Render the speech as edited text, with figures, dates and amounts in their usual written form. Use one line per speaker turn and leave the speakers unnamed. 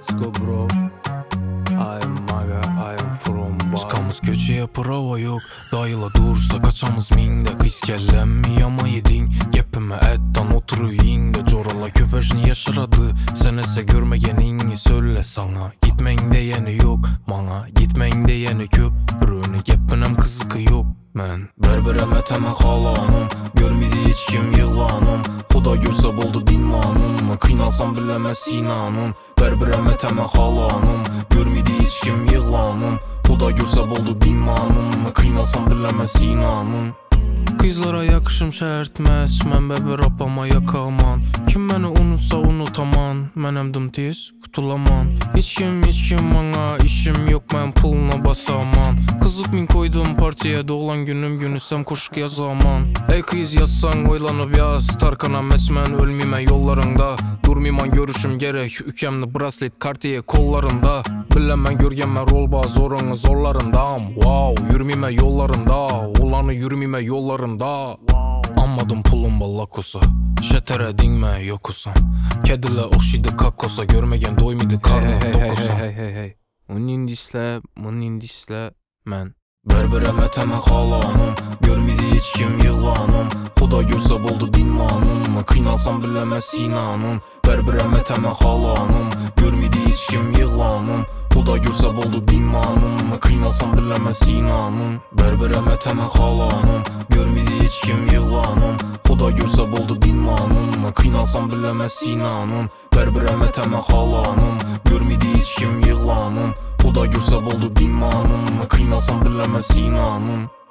Let's go bro. I am Maga, I am from Bali.
Çıkamız köçeye prava yok. Dayıla dursa kaçamız minde. Kız kellemmi yama yedin. Gepime etten oturuyun de. Corala köpeşini yaşaradı. Sen ese görmegenini söyle sana. Gitmen diyeni yok bana. Gitmen diyeni köp. Brüne gepinem kızıkı yok. Men berberem eteme halanım. Görmedi hiç kim yılanım. Xuda görse boldu dinmanım. Kıynalsam bilemez inanın. Berberem eteme halanım. Görmedi hiç kim yılanım. Xuda görse boldu dinmanım. Kıynalsam bilemez inanın. Kızlara yakışım şərtməz. Mən bəbər apama yakaman. Kim məni unutsa unutaman. Mən əmdim tez qutulaman. Heç kim bana işim yok. Mən puluna basaman. Kızık min koydum partiye. Doğulan günüm günüsem koşuk yazaman. Ey kız yazsan oylanıp yaz. Tarkanam esmen ölmime yollarında. Durmiman görüşüm gerek. Ükemli braslet kartiye kollarında. Bilemem görgenme rol baz orunu zorlarındam. Wow yürümime yollarında. Olanı yürümime yollarında. Anmadım pulum ballakosa. Şetere dinme yokusan. Kedile okşidı kakosa. Görmegen doymidi karnım dokusan.
Hey. Unin disle men.
Berberem eteme halanım. Görmedi hiç kim yılanım. Xuda görse boldu dinmanım. Kıynalsam bilemez inanın. Berberem eteme halanım. Görmedi hiç kim yılanım. Xuda görse boldu dinmanım. Kıynalsam bilemez inanın. Berberem eteme halanım. Görmedi hiç kim yılanım. Xuda görse boldu dinmanım. Kıynalsam bilemez inanın. Berberem eteme halanım. Görmedi hiç kim yılanım. Xuda görse boldu dinmanım. Kıynalsam bilemez inanın.